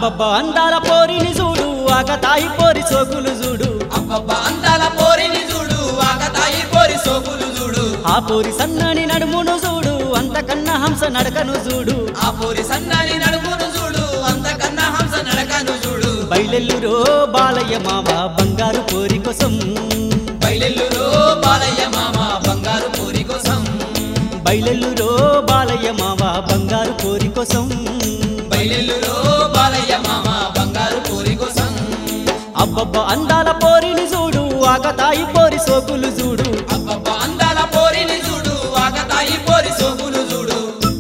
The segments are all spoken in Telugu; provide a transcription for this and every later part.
అబ్బబ్బా అందాల పోరిని చూడు ఆకతాయి పోరి సోకులు చూడు అబ్బబ్బా అందాల పోరిని చూడు ఆకతాయి పోరి సోకులు చూడు ఆ పోరి సన్నని నడుమును చూడు అంతకన్నా హంస నడకను చూడు ఆ పోరి సన్నని నడుమును చూడు అంతకన్నా హంస నడకను చూడు బయలెల్లురో బాలయ్య మావ బంగారు పోరి కోసం బయలెల్లురో బాలయ్య మామ బంగారు పోరి కోసం బయలెల్లురో బాలయ్య మావ బంగారు పోరి కోసం బయలెల్లురో బాలయ్య మామ బంగారు పోరి కోసం అబ్బబ్బా అందాల పోరిని చూడు ఆకతాయి పోరి సోకులు చూడు అబ్బబ్బా అందాల పోరిని చూడు ఆకతాయి పోరి సోకులు చూడు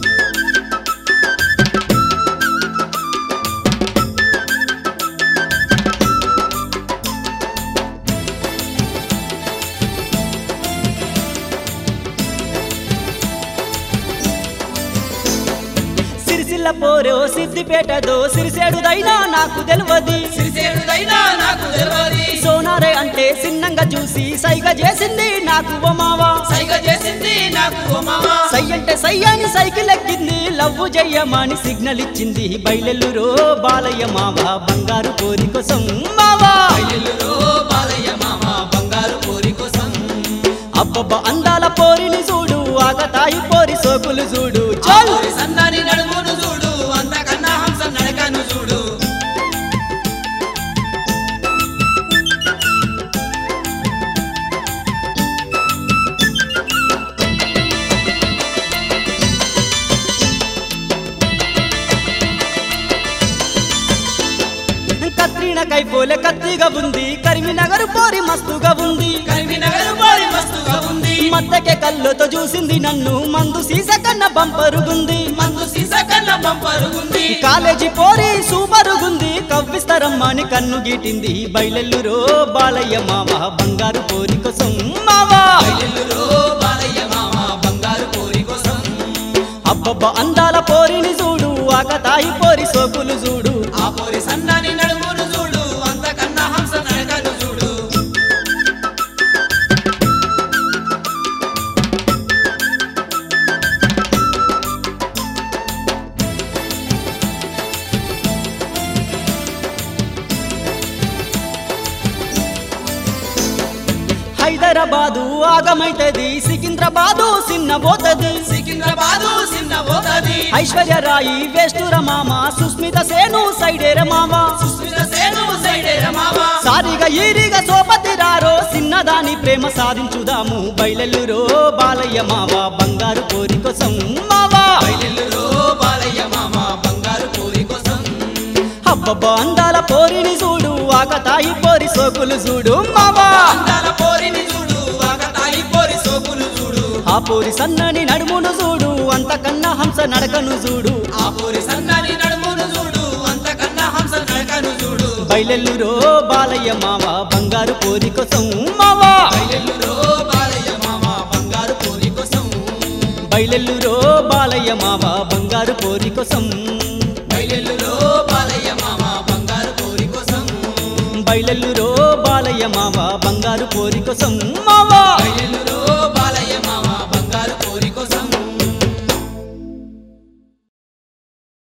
సిరిసిల్ల పోరో సిద్దిపేటదో సిరిసేడుదైనా నాకు తెలియదు సిరిసేడుదైనా నాకు తెలియదు సోనారే అంటే సిన్నంగా చూసి సైగ చేసింది నాకు ఓ మావా సైగ చేసింది నాకు ఓ మామ సై అంటే సై అని సైకిల్ ఎక్కింది లవ్వు చెయ్యమని సిగ్నల్ ఇచ్చింది బయలెల్లురో బాలయ్య మావ బంగారు పోరి కోసం మావా బయలెల్లురో బాలయ్య మామ బంగారు పోరి కోసం అబ్బబ్బా అందాల పోరిని చూడు ఆకతాయి పోరి సోకులు చూడు ఆ చల్ పోరి సన్నని నడుమును చూడు అంతకన్నా హంస నడకను చూడు కత్రిన కైపోలే కత్తిగా ఉంది కరీంనగర్ పోరి మస్తుగా ఉంది కరీంనగర్ పోరి మస్తుగా ఉంది మత్తకే కళ్ళతో చూసింది నన్ను మందు సీస కన్నా బంపరుగుంది మందు సీసా కన్నా బంపరుగుంది కాలేజీ పోరి సూపరుగుంది కవ్విస్తారమ్మని కన్ను గీటింది బయలెల్లురో బాలయ్య మావ బంగారు పోరి కోసం మావా బయలెల్లురో బాలయ్య మామ బంగారు పోరి కోసం అబ్బబ్బా అందాల పోరిని చూడు ఆకతాయి పోరి సోకులు చూడు ఆ పోరి సన్నని నడుమును చూడు అంతకన్నా హంస నడకను చూడు హైదరాబాదు ఆగమైతది సికింద్రాబాదు సిన్నబోతది సికింద్రాబాదు సిన్న పోతది ఐశ్వర్యరాయి వేస్తుర మామ సుస్మిత సేను సైడేర మామ సుస్మిత సేను సైడేర మామ సారిగా ఈరిగా సోపతి రారో సిన్నదాని ప్రేమ సాధించుదాము బయలెల్లురో బాలయ్య మావ బంగారు పోరి కోసం మావా బయలెల్లురో బాలయ్య మామ బంగారు పోరి కోసం అబ్బబ్బా అందాల పోరిని చూడు ఆకతాయి పోరి సోకులు చూడు మావా అందాల పోరిని చూడు ఆకతాయి పోరి సోకులు చూడు ఆ పోరి సన్నని నడుమును చూడు అంతకన్నా హంస నడకను చూడు ఆ పోరి సన్నని నడుమును చూడు అంతకన్నా హంస నడకను చూడు బయలెల్లురో బాలయ్య మావ బంగారు పోరి కోసం మావా బయలెల్లురో బాలయ్య మామ బంగారు పోరి కోసం బయలెల్లురో బాలయ్య మావ బంగారు పోరి కోసం బయలెల్లురో బాలయ్య మామ బంగారు పోరి కోసం బయలెల్లురో బాలయ్య మావ బంగారు పోరి కోసం మావా